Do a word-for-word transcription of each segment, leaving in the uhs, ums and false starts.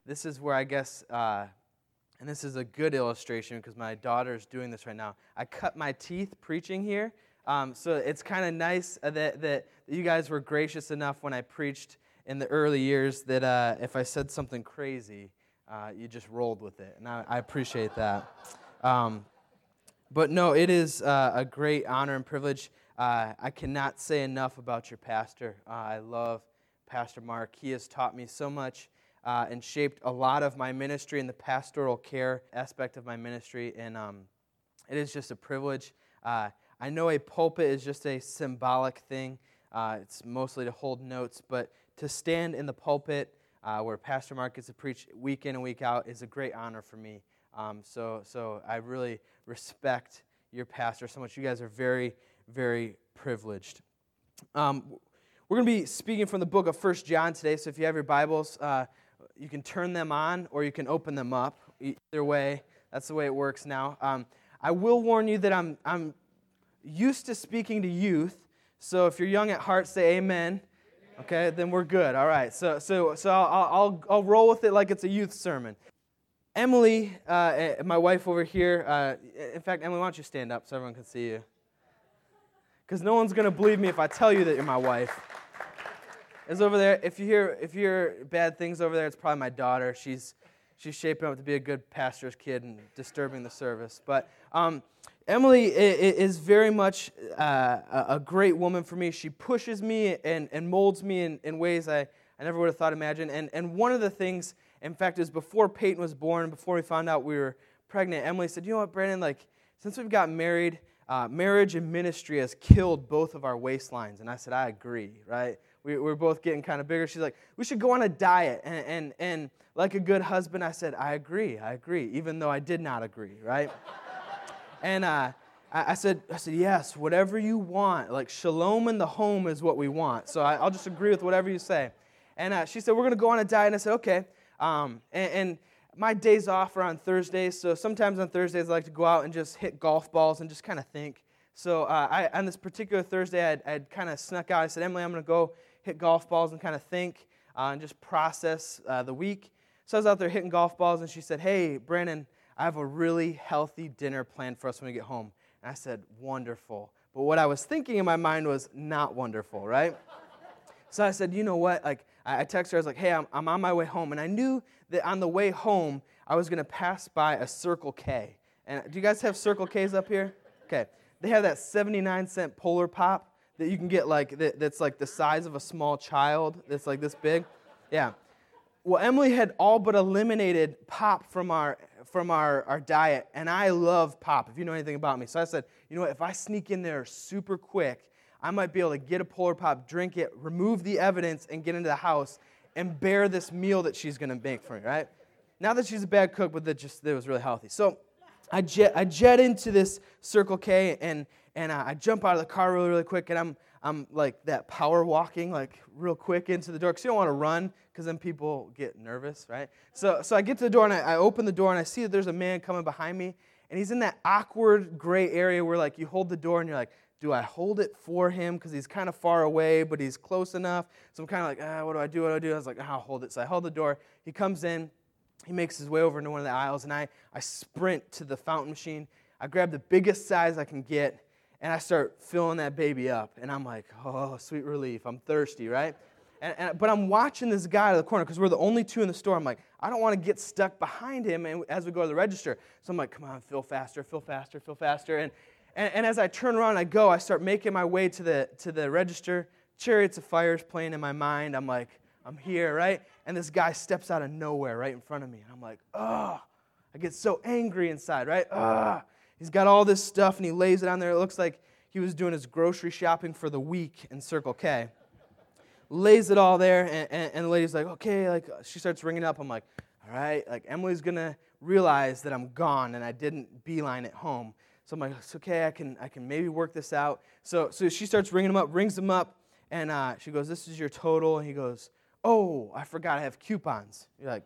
this is where I guess, uh, and this is a good illustration because my daughter's doing this right now. I cut my teeth preaching here, um, so it's kind of nice that, that that you guys were gracious enough when I preached in the early years that uh, if I said something crazy, uh, you just rolled with it, and I, I appreciate that. Um, but no, it is uh, a great honor and privilege. Uh, I cannot say enough about your pastor. Uh, I love Pastor Mark. He has taught me so much uh, and shaped a lot of my ministry and the pastoral care aspect of my ministry, and um, it is just a privilege. Uh, I know a pulpit is just a symbolic thing. Uh, it's mostly to hold notes, but to stand in the pulpit uh, where Pastor Mark gets to preach week in and week out is a great honor for me. Um, so, so I really respect your pastor so much. You guys are very, very privileged. Um, we're going to be speaking from the book of First John today, so if you have your Bibles, uh, you can turn them on or you can open them up. Either way, that's the way it works now. Um, I will warn you that I'm I'm used to speaking to youth, so if you're young at heart, say amen. Okay, then we're good. All right, so so so I'll I'll I'll roll with it like it's a youth sermon. Emily, uh, my wife over here. Uh, in fact, Emily, why don't you stand up so everyone can see you? Because no one's gonna believe me if I tell you that you're my wife. Is over there. If you hear if you hear bad things over there, it's probably my daughter. She's she's shaping up to be a good pastor's kid and disturbing the service. But um, Emily is very much uh, a great woman for me. She pushes me and, and molds me in, in ways I, I never would have thought imagined. And and one of the things, in fact, is before Peyton was born, before we found out we were pregnant, Emily said, "You know what, Brandon? Like since we've gotten married, uh, marriage and ministry has killed both of our waistlines." And I said, "I agree, right?" We were both getting kind of bigger. She's like, "We should go on a diet." And, and and like a good husband, I said, "I agree, I agree," even though I did not agree, right? and uh, I, I said, I said, "Yes, whatever you want. Like shalom in the home is what we want. So I, I'll just agree with whatever you say." And uh, she said, "We're going to go on a diet." And I said, "Okay." Um, and, and my days off are on Thursdays, so sometimes on Thursdays I like to go out and just hit golf balls and just kind of think. So uh, I, on this particular Thursday, I'd, I'd kind of snuck out. I said, "Emily, I'm going to go hit golf balls and kind of think uh, and just process uh, the week." So I was out there hitting golf balls, and she said, "Hey, Brandon, I have a really healthy dinner planned for us when we get home." And I said, "Wonderful." But what I was thinking in my mind was not wonderful, right? So I said, "You know what?" Like I texted her, I was like, "Hey, I'm, I'm on my way home." And I knew that on the way home, I was going to pass by a Circle K. And do you guys have Circle K's up here? Okay. They have that seventy-nine cent Polar Pop that you can get like that, that's like the size of a small child. That's like this big. Yeah. Well, Emily had all but eliminated pop from our from our, our diet, and I love pop, if you know anything about me. So I said, "You know what, if I sneak in there super quick, I might be able to get a Polar Pop, drink it, remove the evidence, and get into the house and bear this meal that she's going to make for me," right? Not that she's a bad cook, but that just that it was really healthy. So I jet I jet into this Circle K, and and uh, I jump out of the car really, really quick, and I'm I'm like that power walking like real quick into the door because you don't want to run because then people get nervous, right? So so I get to the door, and I, I open the door, and I see that there's a man coming behind me, and he's in that awkward gray area where like you hold the door, and you're like, do I hold it for him because he's kind of far away, but he's close enough? So I'm kind of like, ah, what do I do? What do I do? I was like, ah, I'll hold it. So I hold the door. He comes in. He makes his way over into one of the aisles, and I, I sprint to the fountain machine. I grab the biggest size I can get, and I start filling that baby up. And I'm like, oh, sweet relief. I'm thirsty, right? And, and But I'm watching this guy out of the corner because we're the only two in the store. I'm like, I don't want to get stuck behind him and, as we go to the register. So I'm like, come on, fill faster, fill faster, fill faster. And And, and as I turn around and I go, I start making my way to the to the register. Chariots of Fire is playing in my mind. I'm like, I'm here, right? And this guy steps out of nowhere right in front of me. And I'm like, oh, I get so angry inside, right? Ah, he's got all this stuff and he lays it on there. It looks like he was doing his grocery shopping for the week in Circle K. Lays it all there, and, and, and the lady's like, okay, like she starts ringing up. I'm like, all right, like Emily's gonna realize that I'm gone and I didn't beeline it home. So I'm like, it's okay, I can I can maybe work this out. So so she starts ringing him up, rings him up, and uh, she goes, this is your total. And he goes, oh, I forgot I have coupons. You're like,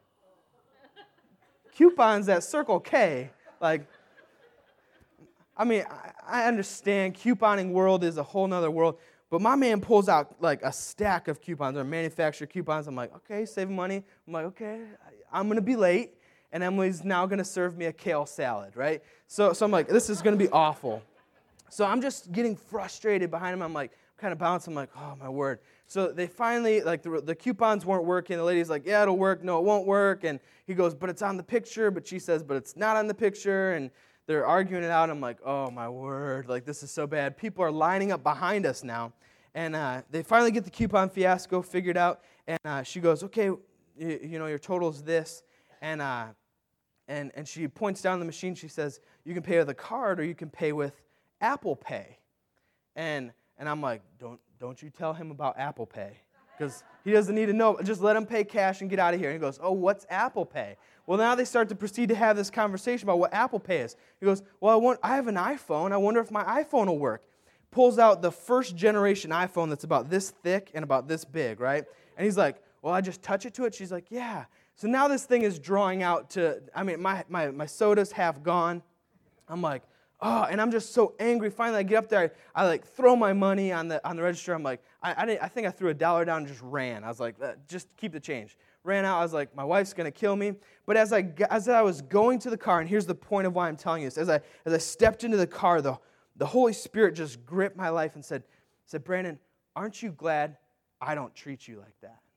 coupons at Circle K? Like, I mean, I, I understand couponing world is a whole nother world, but my man pulls out like a stack of coupons or manufacturer coupons. I'm like, okay, saving money. I'm like, okay, I'm going to be late, and Emily's now going to serve me a kale salad, right? So, so I'm like, this is going to be awful. So I'm just getting frustrated behind him. I'm like, kind of bouncing. I'm like, oh, my word. So they finally, like, the, the coupons weren't working. The lady's like, yeah, it'll work. No, it won't work. And he goes, but it's on the picture. But she says, but it's not on the picture. And they're arguing it out. I'm like, oh, my word. Like, this is so bad. People are lining up behind us now. And uh, they finally get the coupon fiasco figured out. And uh, she goes, okay, you, you know, your total's this. And, uh, and, and she points down the machine. She says, you can pay with a card or you can pay with Apple Pay. And and I'm like, don't don't you tell him about Apple Pay, because he doesn't need to know. Just let him pay cash and get out of here. And he goes, oh, what's Apple Pay? Well, now they start to proceed to have this conversation about what Apple Pay is. He goes, well, I, want, I have an iPhone. I wonder if my iPhone will work. Pulls out the first generation iPhone that's about this thick and about this big, right? And he's like, well, I just touch it to it? She's like, yeah. So now this thing is drawing out to, I mean, my, my, my soda's half gone. I'm like, oh, and I'm just so angry. Finally, I get up there. I, I like throw my money on the on the register. I'm like, I I, didn't, I think I threw a dollar down and just ran. I was like, uh, just keep the change. Ran out. I was like, my wife's gonna kill me. But as I as I was going to the car, and here's the point of why I'm telling you this: as I as I stepped into the car, the the Holy Spirit just gripped my life and said, said, Brandon, aren't you glad I don't treat you like that?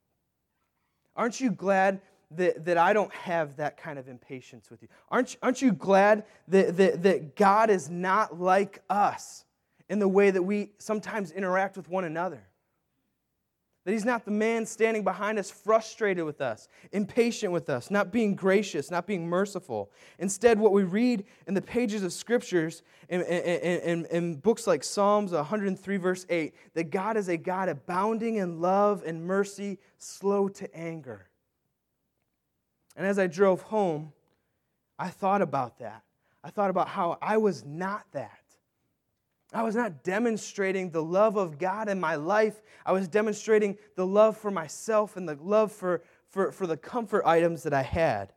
Aren't you glad That, that I don't have that kind of impatience with you? Aren't, aren't you glad that, that, that God is not like us in the way that we sometimes interact with one another? That He's not the man standing behind us, frustrated with us, impatient with us, not being gracious, not being merciful. Instead, what we read in the pages of Scriptures, in, in, in, in books like Psalms one hundred three, verse eight, that God is a God abounding in love and mercy, slow to anger. And as I drove home, I thought about that. I thought about how I was not that. I was not demonstrating the love of God in my life. I was demonstrating the love for myself and the love for, for, for the comfort items that I had.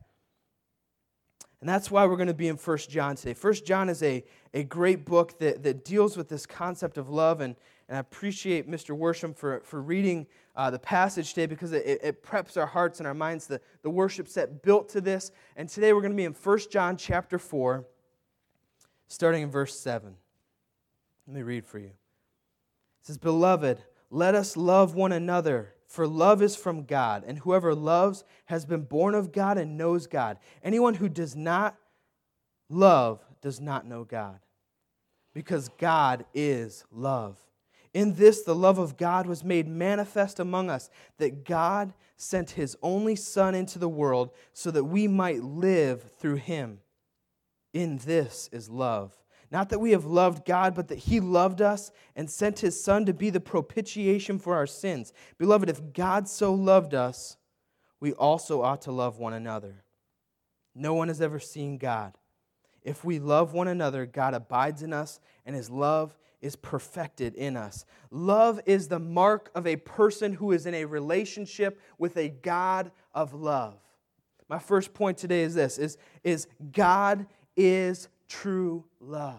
And that's why we're going to be in First John today. First John is a, a great book that, that deals with this concept of love, and, and I appreciate Mister Worsham for, for reading uh, the passage today, because it, it preps our hearts and our minds, the, the worship set built to this. And today we're going to be in First John chapter four, starting in verse seven. Let me read for you. It says, Beloved, let us love one another, for love is from God, and whoever loves has been born of God and knows God. Anyone who does not love does not know God, because God is love. In this, the love of God was made manifest among us, that God sent His only Son into the world so that we might live through Him. In this is love. Not that we have loved God, but that He loved us and sent His Son to be the propitiation for our sins. Beloved, if God so loved us, we also ought to love one another. No one has ever seen God. If we love one another, God abides in us, and His love is perfected in us. Love is the mark of a person who is in a relationship with a God of love. My first point today is this, is, is God is true love.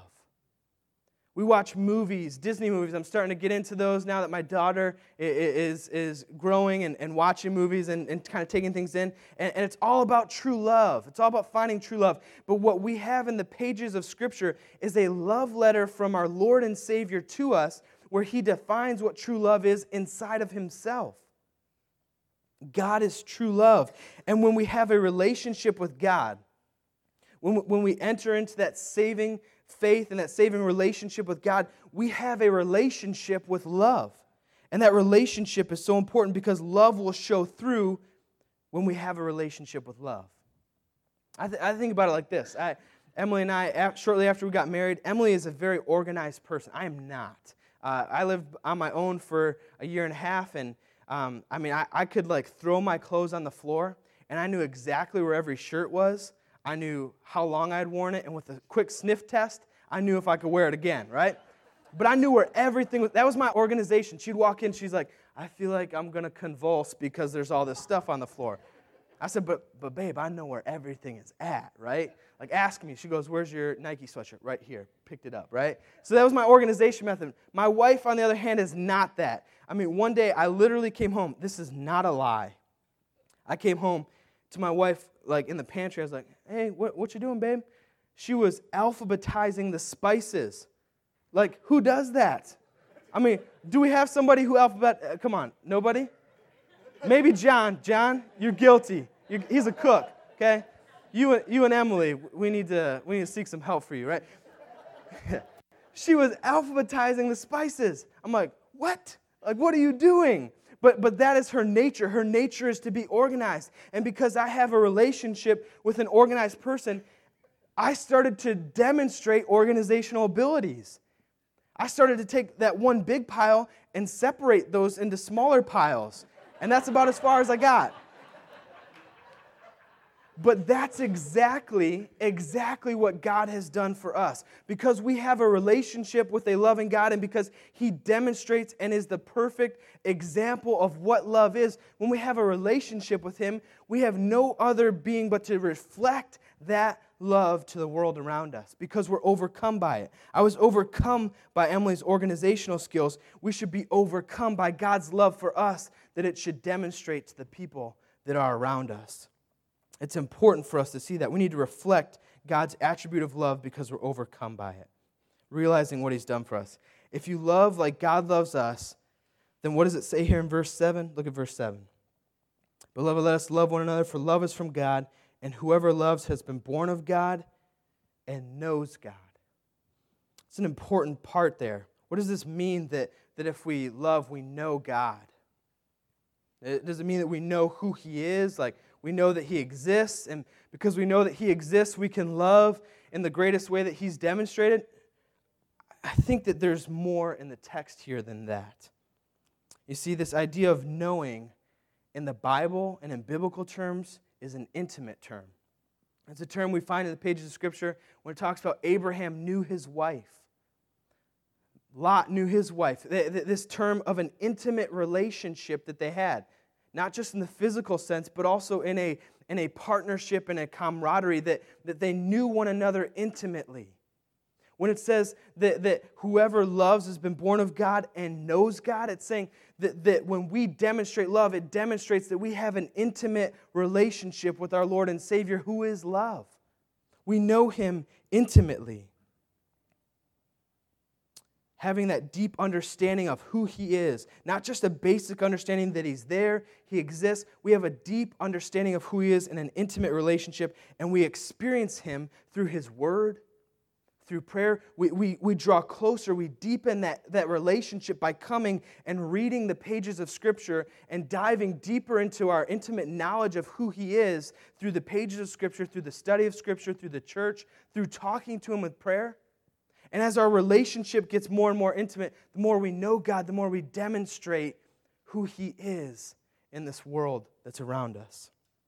We watch movies, Disney movies. I'm starting to get into those now that my daughter is, is growing and, and watching movies and, and kind of taking things in. And, and it's all about true love. It's all about finding true love. But what we have in the pages of Scripture is a love letter from our Lord and Savior to us, where He defines what true love is inside of Himself. God is true love. And when we have a relationship with God, when, when we enter into that saving faith and that saving relationship with God, we have a relationship with love. And that relationship is so important because love will show through when we have a relationship with love. I, th- I think about it like this. I, Emily and I, shortly after we got married, Emily is a very organized person. I am not. Uh, I lived on my own for a year and a half, and um, I mean, I, I could like throw my clothes on the floor, and I knew exactly where every shirt was. I knew how long I'd worn it, and with a quick sniff test, I knew if I could wear it again, right? But I knew where everything was. That was my organization. She'd walk in, she's like, I feel like I'm going to convulse because there's all this stuff on the floor. I said, but, but babe, I know where everything is at, right? Like, ask me. She goes, where's your Nike sweatshirt? Right here. Picked it up, right? So that was my organization method. My wife, on the other hand, is not that. I mean, one day I literally came home. This is not a lie. I came home to my wife, like, in the pantry. I was like, hey, what, what you doing, babe? She was alphabetizing the spices. Like, who does that? I mean, do we have somebody who alphabet? Uh, come on, nobody? Maybe John. John, you're guilty. You're, he's a cook, okay? You, you and Emily, we need to we need to seek some help for you, right? She was alphabetizing the spices. I'm like, what? Like, what are you doing? But but that is her nature. Her nature is to be organized. And because I have a relationship with an organized person, I started to demonstrate organizational abilities. I started to take that one big pile and separate those into smaller piles. And that's about as far as I got. But that's exactly, exactly what God has done for us. Because we have a relationship with a loving God and because He demonstrates and is the perfect example of what love is, when we have a relationship with Him, we have no other being but to reflect that love to the world around us because we're overcome by it. I was overcome by Emily's organizational skills. We should be overcome by God's love for us that it should demonstrate to the people that are around us. It's important for us to see that. We need to reflect God's attribute of love because we're overcome by it, realizing what He's done for us. If you love like God loves us, then what does it say here in verse seven? Look at verse seven. Beloved, let us love one another, for love is from God, and whoever loves has been born of God and knows God. It's an important part there. What does this mean that, that if we love, we know God? It, does it mean that we know who He is? Like, we know that He exists, and because we know that He exists, we can love in the greatest way that He's demonstrated? I think that there's more in the text here than that. You see, this idea of knowing in the Bible and in biblical terms is an intimate term. It's a term we find in the pages of Scripture when it talks about Abraham knew his wife. Lot knew his wife. This term of an intimate relationship that they had. Not just in the physical sense, but also in a, in a partnership and a camaraderie that, that they knew one another intimately. When it says that, that whoever loves has been born of God and knows God, it's saying that, that when we demonstrate love, it demonstrates that we have an intimate relationship with our Lord and Savior who is love. We know Him intimately. Having that deep understanding of who He is. Not just a basic understanding that He's there, He exists. We have a deep understanding of who He is in an intimate relationship, and we experience Him through His Word, through prayer. We, we, we draw closer, we deepen that, that relationship by coming and reading the pages of Scripture and diving deeper into our intimate knowledge of who He is through the pages of Scripture, through the study of Scripture, through the church, through talking to Him with prayer. And as our relationship gets more and more intimate, the more we know God, the more we demonstrate who He is in this world that's around us.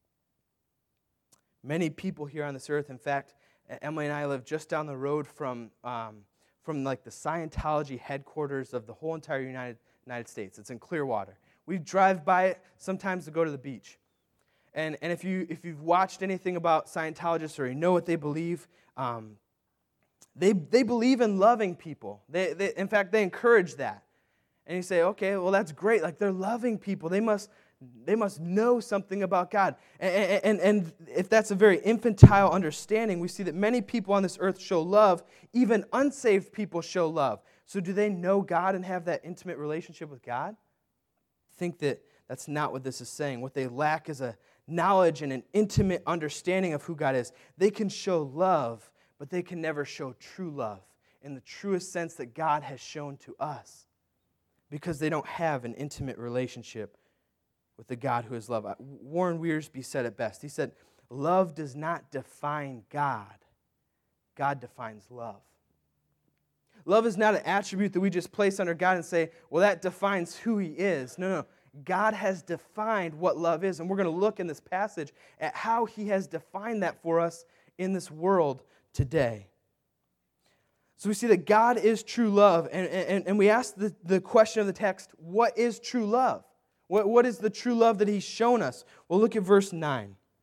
Many people here on this earth, in fact, Emily and I live just down the road from, um, from like the Scientology headquarters of the whole entire United, United States. It's in Clearwater. We drive by it sometimes to go to the beach. And, and if, you, if you've watched anything about Scientologists or you know what they believe, um, They they believe in loving people. They, they in fact they encourage that. And you say, okay, well that's great. Like they're loving people. They must they must know something about God. And, and, and if that's a very infantile understanding, we see that many people on this earth show love. Even unsaved people show love. So do they know God and have that intimate relationship with God? I think that that's not what this is saying. What they lack is a knowledge and an intimate understanding of who God is. They can show love, but they can never show true love in the truest sense that God has shown to us because they don't have an intimate relationship with the God who is love. Warren Wiersbe said it best. He said, love does not define God. God defines love. Love is not an attribute that we just place under God and say, well, that defines who He is. No, no. God has defined what love is, and we're going to look in this passage at how He has defined that for us in this world today. So we see that God is true love, and, and, and we ask the, the question of the text, what is true love? What, what is the true love that He's shown us? Well, look at verse nine.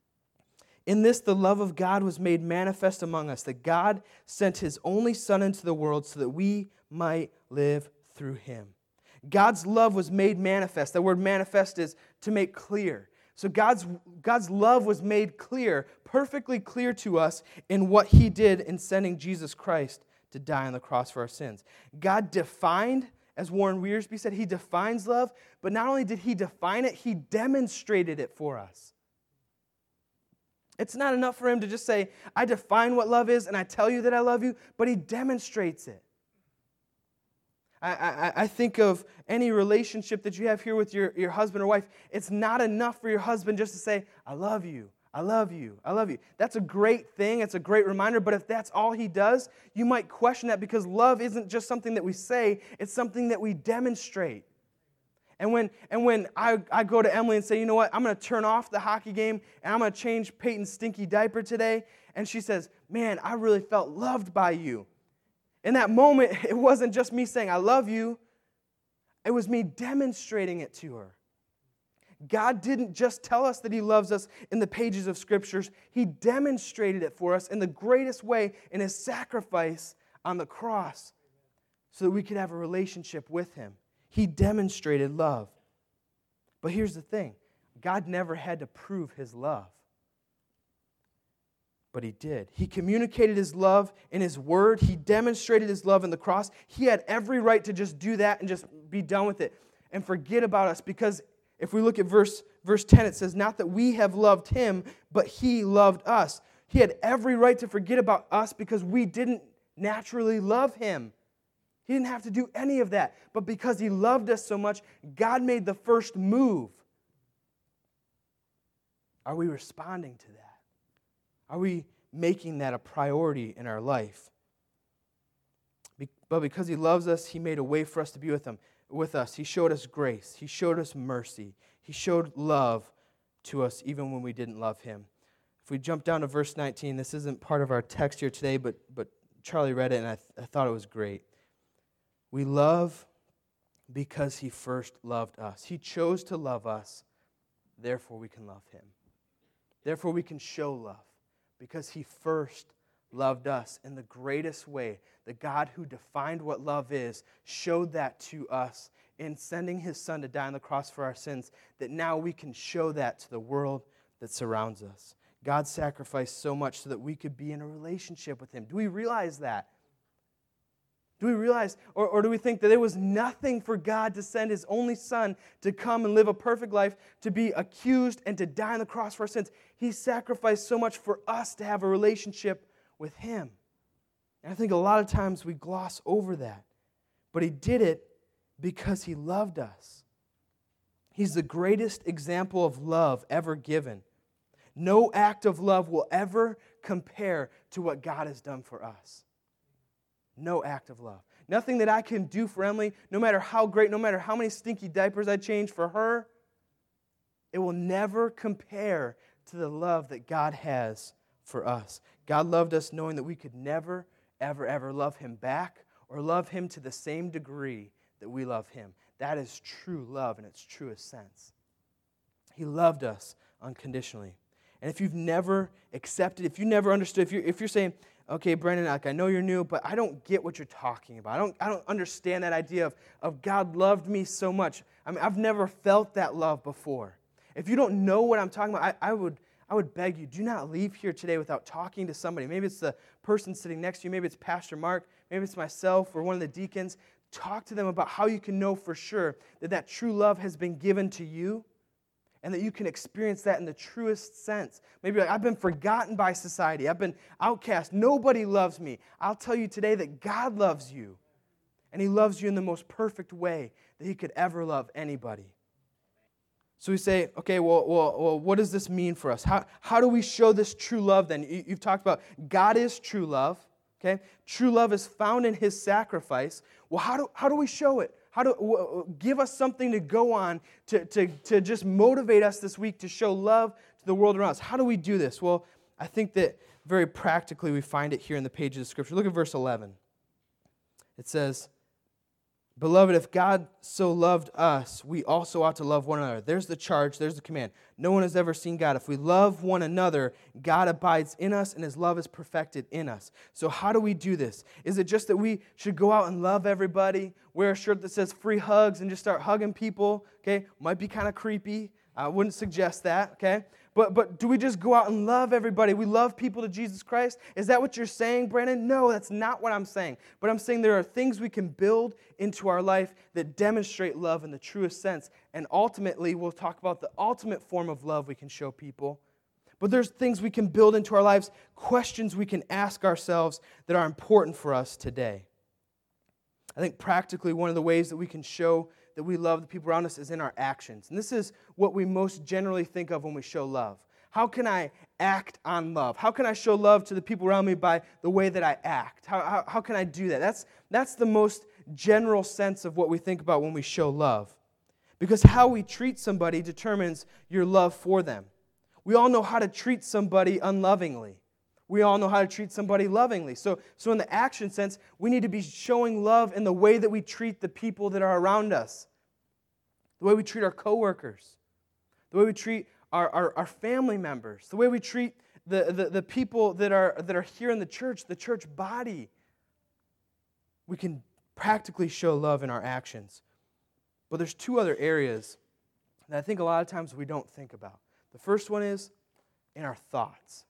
In this, the love of God was made manifest among us, that God sent his only Son into the world so that we might live through him. God's love was made manifest. The word manifest is to make clear. So God's, God's love was made clear, perfectly clear to us in what he did in sending Jesus Christ to die on the cross for our sins. God defined, as Warren Wiersbe said, he defines love, but not only did he define it, he demonstrated it for us. It's not enough for him to just say, I define what love is and I tell you that I love you, but he demonstrates it. I, I, I think of any relationship that you have here with your, your husband or wife. It's not enough for your husband just to say, I love you, I love you, I love you. That's a great thing, it's a great reminder, but if that's all he does, you might question that because love isn't just something that we say, it's something that we demonstrate. And when and when I, I go to Emily and say, you know what, I'm going to turn off the hockey game and I'm going to change Peyton's stinky diaper today, and she says, man, I really felt loved by you. In that moment, it wasn't just me saying, I love you. It was me demonstrating it to her. God didn't just tell us that he loves us in the pages of Scriptures. He demonstrated it for us in the greatest way in his sacrifice on the cross so that we could have a relationship with him. He demonstrated love. But here's the thing. God never had to prove his love. But he did. He communicated his love in his word. He demonstrated his love in the cross. He had every right to just do that and just be done with it and forget about us. Because if we look at verse, verse ten, it says, not that we have loved him, but he loved us. He had every right to forget about us because we didn't naturally love him. He didn't have to do any of that. But because he loved us so much, God made the first move. Are we responding to that? Are we making that a priority in our life? Be- but because he loves us, he made a way for us to be with him, with us. He showed us grace. He showed us mercy. He showed love to us even when we didn't love him. If we jump down to verse nineteen, this isn't part of our text here today, but, but Charlie read it and I, th- I thought it was great. We love because he first loved us. He chose to love us, therefore we can love him. Therefore we can show love. Because he first loved us in the greatest way. The God who defined what love is showed that to us in sending his Son to die on the cross for our sins, that now we can show that to the world that surrounds us. God sacrificed so much so that we could be in a relationship with him. Do we realize that? Do we realize, or, or do we think that there was nothing for God to send his only Son to come and live a perfect life, to be accused and to die on the cross for our sins? He sacrificed so much for us to have a relationship with him. And I think a lot of times we gloss over that. But he did it because he loved us. He's the greatest example of love ever given. No act of love will ever compare to what God has done for us. No act of love. Nothing that I can do for Emily, no matter how great, no matter how many stinky diapers I change for her, it will never compare to the love that God has for us. God loved us knowing that we could never, ever, ever love him back or love him to the same degree that we love him. That is true love in its truest sense. He loved us unconditionally. And if you've never accepted, if you never understood, if you're, if you're saying, okay, Brendan, like, I know you're new, but I don't get what you're talking about. I don't, I don't understand that idea of, of God loved me so much. I mean, I've never felt that love before. If you don't know what I'm talking about, I, I would I would beg you, do not leave here today without talking to somebody. Maybe it's the person sitting next to you. Maybe it's Pastor Mark. Maybe it's myself or one of the deacons. Talk to them about how you can know for sure that that true love has been given to you and that you can experience that in the truest sense. Maybe like, I've been forgotten by society. I've been outcast. Nobody loves me. I'll tell you today that God loves you. And he loves you in the most perfect way that he could ever love anybody. So we say, okay, well, well, well what does this mean for us? How, how do we show this true love then? You, you've talked about God is true love. Okay? True love is found in his sacrifice. Well, how do, how do we show it? How do w- give us something to go on to, to, to just motivate us this week to show love to the world around us? How do we do this? Well, I think that very practically we find it here in the pages of Scripture. Look at verse eleven. It says, Beloved, if God so loved us, we also ought to love one another. There's the charge, there's the command. No one has ever seen God. If we love one another, God abides in us and His love is perfected in us. So how do we do this? Is it just that we should go out and love everybody, wear a shirt that says free hugs and just start hugging people? Okay, might be kind of creepy. I wouldn't suggest that, okay? But but do we just go out and love everybody? We love people to Jesus Christ? Is that what you're saying, Brandon? No, that's not what I'm saying. But I'm saying there are things we can build into our life that demonstrate love in the truest sense. And ultimately, we'll talk about the ultimate form of love we can show people. But there's things we can build into our lives, questions we can ask ourselves that are important for us today. I think practically one of the ways that we can show that we love the people around us is in our actions. And this is what we most generally think of when we show love. How can I act on love? How can I show love to the people around me by the way that I act? How, how, how can I do that? That's, that's the most general sense of what we think about when we show love. Because how we treat somebody determines your love for them. We all know how to treat somebody unlovingly. We all know how to treat somebody lovingly. So, so in the action sense, we need to be showing love in the way that we treat the people that are around us. The way we treat our coworkers. The way we treat our, our, our family members. The way we treat the, the, the people that are, that are here in the church, the church body. We can practically show love in our actions. But there's two other areas that I think a lot of times we don't think about. The first one is in our thoughts.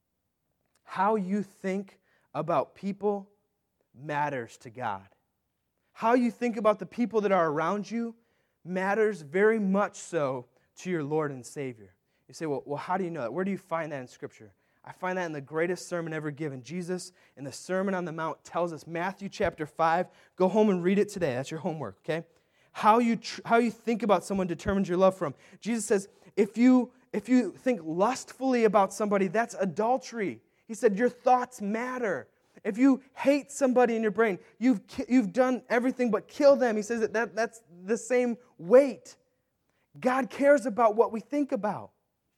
How you think about people matters to God. How you think about the people that are around you matters very much so to your Lord and Savior. You say, well, well, how do you know that? Where do you find that in Scripture? I find that in the greatest sermon ever given. Jesus, in the Sermon on the Mount, tells us, Matthew chapter five. Go home and read it today. That's your homework, okay? How you tr- how you think about someone determines your love for them. Jesus says, if you if you think lustfully about somebody, that's adultery. He said, your thoughts matter. If you hate somebody in your brain, you've you've done everything but kill them. He says that, that that's the same weight. God cares about what we think about.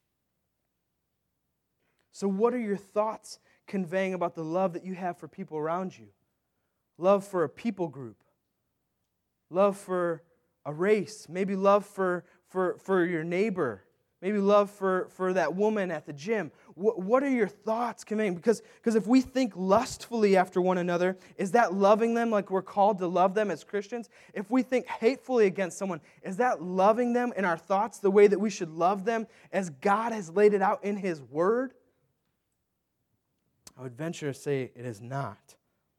So what are your thoughts conveying about the love that you have for people around you? Love for a people group. Love for a race. Maybe love for, for, for your neighbor. Maybe love for, for that woman at the gym. What, what are your thoughts conveying? Because, because if we think lustfully after one another, is that loving them like we're called to love them as Christians? If we think hatefully against someone, is that loving them in our thoughts the way that we should love them as God has laid it out in His Word? I would venture to say it is not.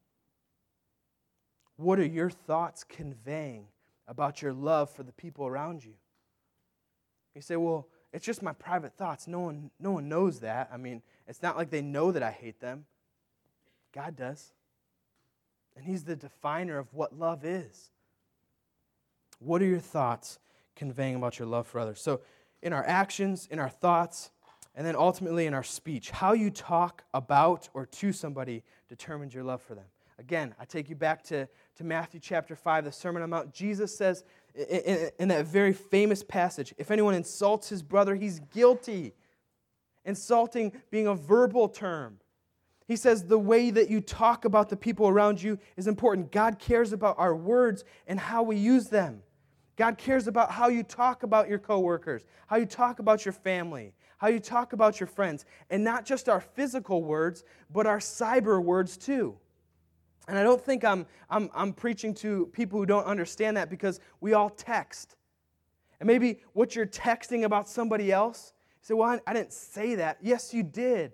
What are your thoughts conveying about your love for the people around you? You say, well, it's just my private thoughts. No one, no one knows that. I mean, it's not like they know that I hate them. God does. And He's the definer of what love is. What are your thoughts conveying about your love for others? So in our actions, in our thoughts, and then ultimately in our speech, how you talk about or to somebody determines your love for them. Again, I take you back to, to Matthew chapter five, the Sermon on the Mount. Jesus says in, in, in that very famous passage, if anyone insults his brother, he's guilty. Insulting being a verbal term. He says the way that you talk about the people around you is important. God cares about our words and how we use them. God cares about how you talk about your coworkers, how you talk about your family, how you talk about your friends, and not just our physical words, but our cyber words too. And I don't think I'm, I'm, I'm preaching to people who don't understand that because we all text. And maybe what you're texting about somebody else, you say, well, I, I didn't say that. Yes, you did.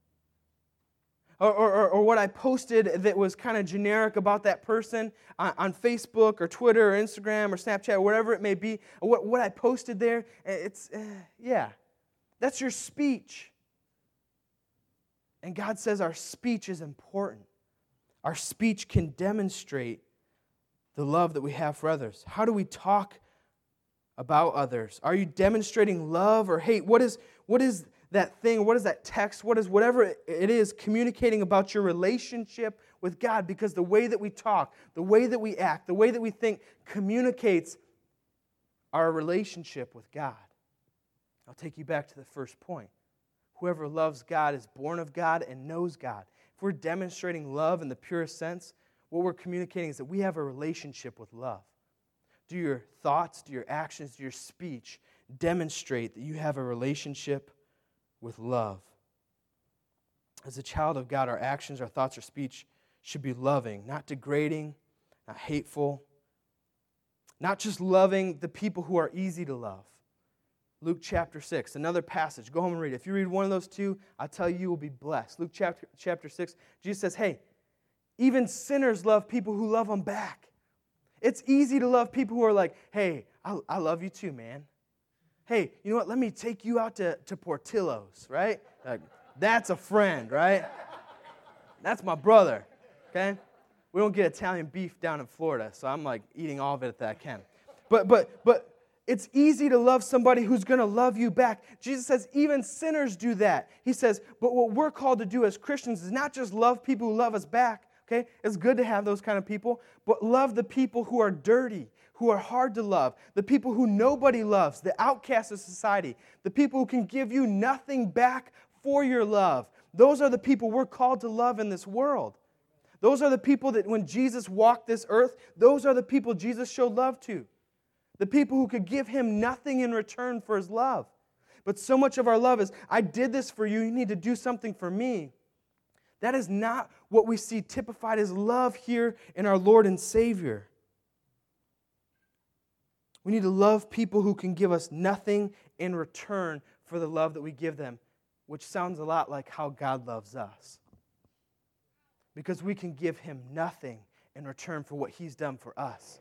Or, or, or what I posted that was kind of generic about that person on, on Facebook or Twitter or Instagram or Snapchat or whatever it may be. What, what I posted there, it's, uh, yeah, that's your speech. And God says our speech is important. Our speech can demonstrate the love that we have for others. How do we talk about others? Are you demonstrating love or hate? What is, what is that thing? What is that text? What is whatever it is communicating about your relationship with God? Because the way that we talk, the way that we act, the way that we think communicates our relationship with God. I'll take you back to the first point. Whoever loves God is born of God and knows God. If we're demonstrating love in the purest sense, What we're communicating is that we have a relationship with love. Do your thoughts, do your actions, do your speech demonstrate that you have a relationship with love? As a child of God, our actions, our thoughts, our speech should be loving, not degrading, not hateful, not just loving the people who are easy to love. Luke chapter six, another passage. Go home and read it. If you read one of those two, I'll tell you, you will be blessed. Luke chapter, chapter six, Jesus says, hey, even sinners love people who love them back. It's easy to love people who are like, hey, I, I love you too, man. Hey, you know what? Let me take you out to, to Portillo's, right? Like, that's a friend, right? That's my brother, okay? We don't get Italian beef down in Florida, so I'm like eating all of it that I can. But but but it's easy to love somebody who's going to love you back. Jesus says even sinners do that. He says, but what we're called to do as Christians is not just love people who love us back, okay? It's good to have those kind of people, but love the people who are dirty, who are hard to love, the people who nobody loves, the outcasts of society, the people who can give you nothing back for your love. Those are the people we're called to love in this world. Those are the people that when Jesus walked this earth, those are the people Jesus showed love to. The people who could give him nothing in return for his love. But so much of our love is, I did this for you, you need to do something for me. That is not what we see typified as love here in our Lord and Savior. We need to love people who can give us nothing in return for the love that we give them, which sounds a lot like how God loves us. Because we can give him nothing in return for what he's done for us.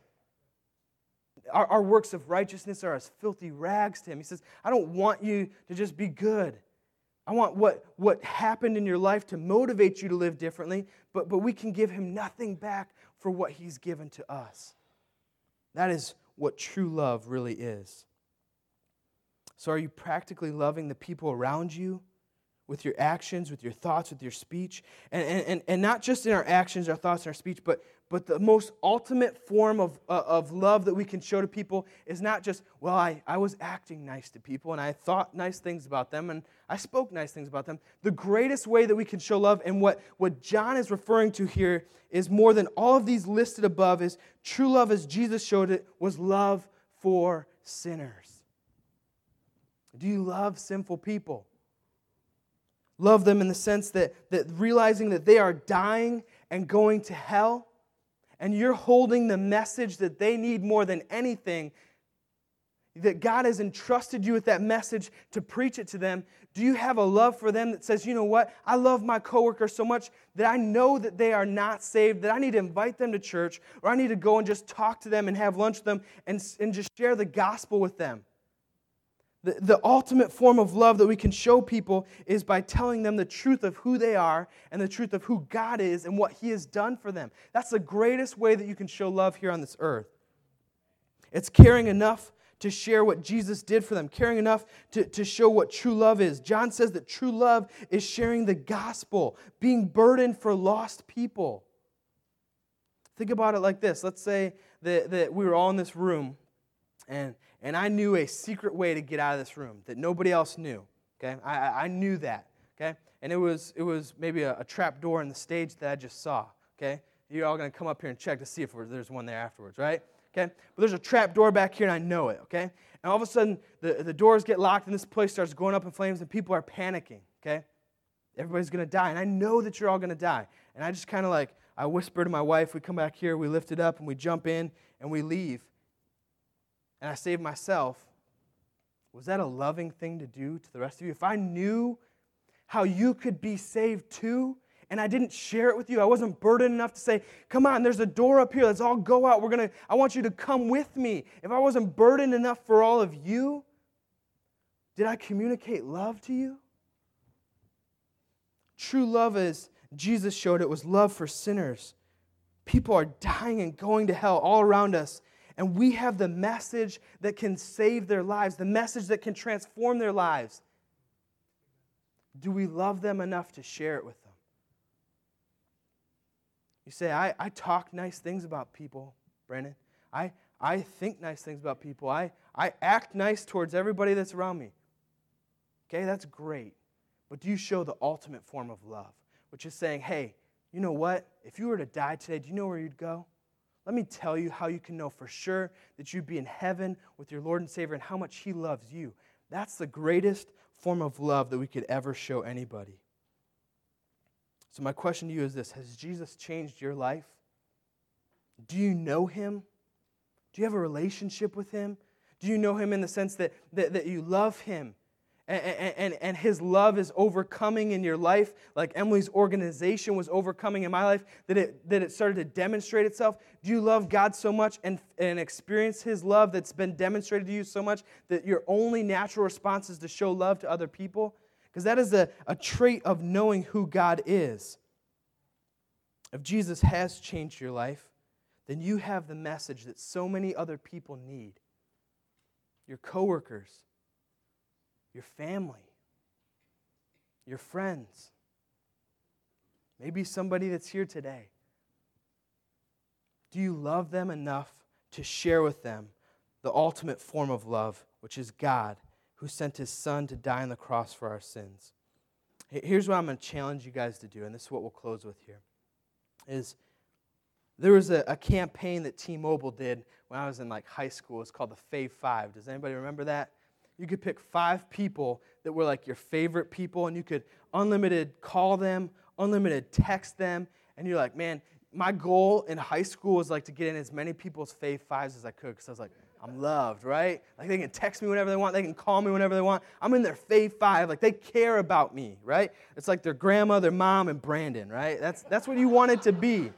Our, our works of righteousness are as filthy rags to him. He says, I don't want you to just be good. I want what, what happened in your life to motivate you to live differently, but, but we can give him nothing back for what he's given to us. That is what true love really is. So are you practically loving the people around you? With your actions, with your thoughts, with your speech. And, and, and not just in our actions, our thoughts, and our speech, but, but the most ultimate form of, uh, of love that we can show to people is not just, well, I, I was acting nice to people, and I thought nice things about them, and I spoke nice things about them. The greatest way that we can show love, and what, what John is referring to here, is more than all of these listed above, is true love as Jesus showed it, was love for sinners. Do you love sinful people? Love them in the sense that, that realizing that they are dying and going to hell, and you're holding the message that they need more than anything, that God has entrusted you with that message to preach it to them. Do you have a love for them that says, you know what, I love my coworker so much that I know that they are not saved, that I need to invite them to church, or I need to go and just talk to them and have lunch with them and, and just share the gospel with them? The, the ultimate form of love that we can show people is by telling them the truth of who they are and the truth of who God is and what he has done for them. That's the greatest way that you can show love here on this earth. It's caring enough to share what Jesus did for them, caring enough to, to show what true love is. John says that true love is sharing the gospel, being burdened for lost people. Think about it like this. Let's say that, that we were all in this room and And I knew a secret way to get out of this room that nobody else knew. Okay, I, I knew that. Okay, and it was it was maybe a, a trap door in the stage that I just saw. Okay, you're all going to come up here and check to see if there's one there afterwards, right? Okay, but there's a trap door back here, and I know it. Okay, and all of a sudden the the doors get locked, and this place starts going up in flames, and people are panicking. Okay, everybody's going to die, and I know that you're all going to die. And I just kind of like I whisper to my wife. We come back here, we lift it up, and we jump in, and we leave. And I saved myself. Was that a loving thing to do to the rest of you? If I knew how you could be saved too, and I didn't share it with you, I wasn't burdened enough to say, come on, there's a door up here, let's all go out. We're gonna. I want you to come with me. If I wasn't burdened enough for all of you, did I communicate love to you? True love, as Jesus showed it, was love for sinners. People are dying and going to hell all around us. And we have the message that can save their lives, the message that can transform their lives. Do we love them enough to share it with them? You say, I, I talk nice things about people, Brandon. I, I think nice things about people. I, I act nice towards everybody that's around me. Okay, that's great. But do you show the ultimate form of love, which is saying, hey, You know what? If you were to die today, do you know where you'd go? Let me tell you how you can know for sure that you'd be in heaven with your Lord and Savior and how much He loves you. That's the greatest form of love that we could ever show anybody. So my question to you is this: has Jesus changed your life? Do you know Him? Do you have a relationship with Him? Do you know Him in the sense that, that, that you love Him and, and, and His love is overcoming in your life like Emily's organization was overcoming in my life, that it, that it started to demonstrate itself? Do you love God so much and, and experience His love that's been demonstrated to you so much that your only natural response is to show love to other people? Because that is a, a trait of knowing who God is. If Jesus has changed your life, then you have the message that so many other people need. Your coworkers, your family, your friends, maybe somebody that's here today. Do you love them enough to share with them the ultimate form of love, which is God, who sent His Son to die on the cross for our sins? Here's what I'm going to challenge you guys to do, and this is what we'll close with here, is there was a, a campaign that T-Mobile did when I was in like high school. It's called the Fave Five. Does anybody remember that? You could pick five people that were like your favorite people, and you could unlimited call them, unlimited text them, and you're like, man, my goal in high school was like to get in as many people's Fave Fives as I could, because I was like, I'm loved, right? Like they can text me whenever they want, they can call me whenever they want. I'm in their Fave Five, like they care about me, right? It's like their grandma, their mom, and Brandon, right? That's that's what you want it to be.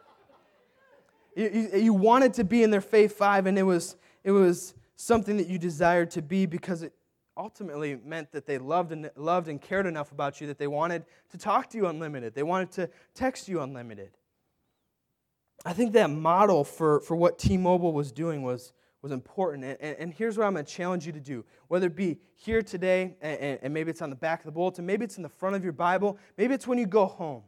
You, you, you wanted to be in their Fave Five, and it was it was something that you desired to be because it ultimately meant that they loved and loved and cared enough about you that they wanted to talk to you unlimited. They wanted to text you unlimited. I think that model for, for what T-Mobile was doing was, was important. And, and, and here's what I'm going to challenge you to do. Whether it be here today, and, and maybe it's on the back of the bulletin, maybe it's in the front of your Bible, maybe it's when you go home.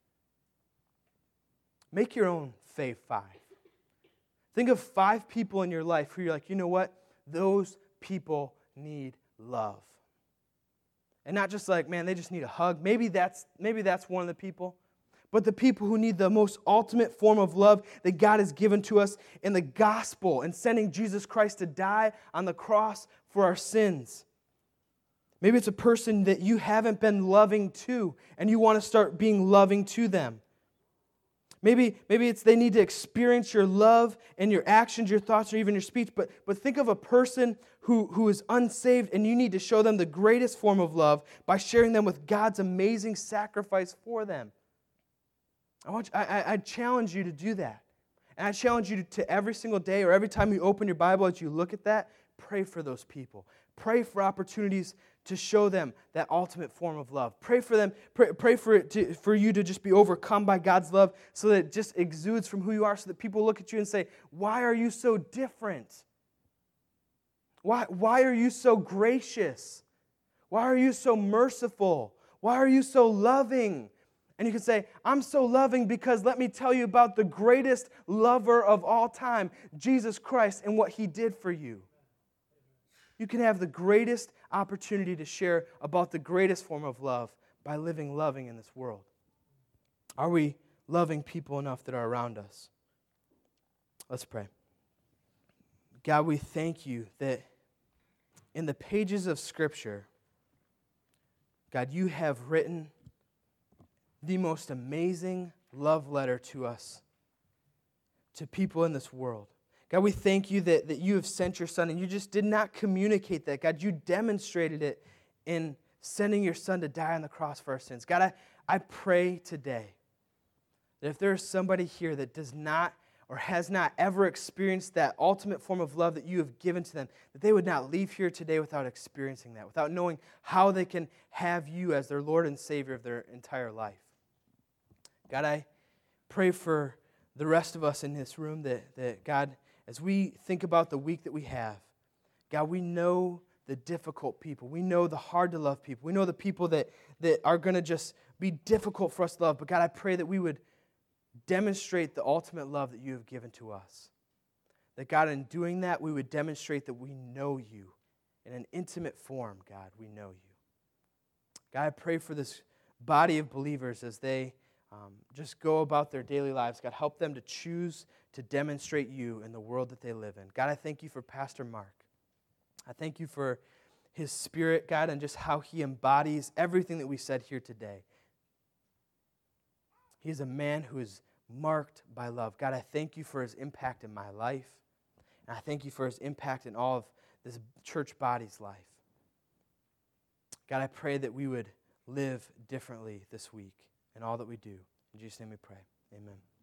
Make your own Fave Five. Think of five people in your life who you're like, you know what? Those people need love. And not just like, man, they just need a hug. Maybe that's maybe that's one of the people. But the people who need the most ultimate form of love that God has given to us in the gospel and sending Jesus Christ to die on the cross for our sins. Maybe it's a person that you haven't been loving to and you want to start being loving to them. Maybe, maybe it's they need to experience your love and your actions, your thoughts, or even your speech. But, but think of a person who, who is unsaved, and you need to show them the greatest form of love by sharing them with God's amazing sacrifice for them. I, want you, I, I, I challenge you to do that. And I challenge you to, to every single day or every time you open your Bible, as you look at that, pray for those people. Pray for opportunities to show them that ultimate form of love. Pray for them. Pray, pray for it to, for you to just be overcome by God's love so that it just exudes from who you are, so that people look at you and say, why are you so different? Why, why are you so gracious? Why are you so merciful? Why are you so loving? And you can say, I'm so loving because let me tell you about the greatest lover of all time, Jesus Christ, and what He did for you. You can have the greatest opportunity to share about the greatest form of love by living loving in this world. Are we loving people enough that are around us? Let's pray. God, we thank you that in the pages of Scripture, God, you have written the most amazing love letter to us, to people in this world. God, we thank you that, that you have sent your Son, and you just did not communicate that. God, you demonstrated it in sending your Son to die on the cross for our sins. God, I, I pray today that if there is somebody here that does not or has not ever experienced that ultimate form of love that you have given to them, that they would not leave here today without experiencing that, without knowing how they can have you as their Lord and Savior of their entire life. God, I pray for the rest of us in this room that, that God, as we think about the week that we have, God, we know the difficult people. We know the hard to love people. We know the people that, that are going to just be difficult for us to love. But God, I pray that we would demonstrate the ultimate love that you have given to us. That God, in doing that, we would demonstrate that we know you in an intimate form, God. We know you. God, I pray for this body of believers as they um, just go about their daily lives. God, help them to choose to demonstrate you in the world that they live in. God, I thank you for Pastor Mark. I thank you for his spirit, God, and just how he embodies everything that we said here today. He is a man who is marked by love. God, I thank you for his impact in my life. And I thank you for his impact in all of this church body's life. God, I pray that we would live differently this week in all that we do. In Jesus' name we pray. Amen.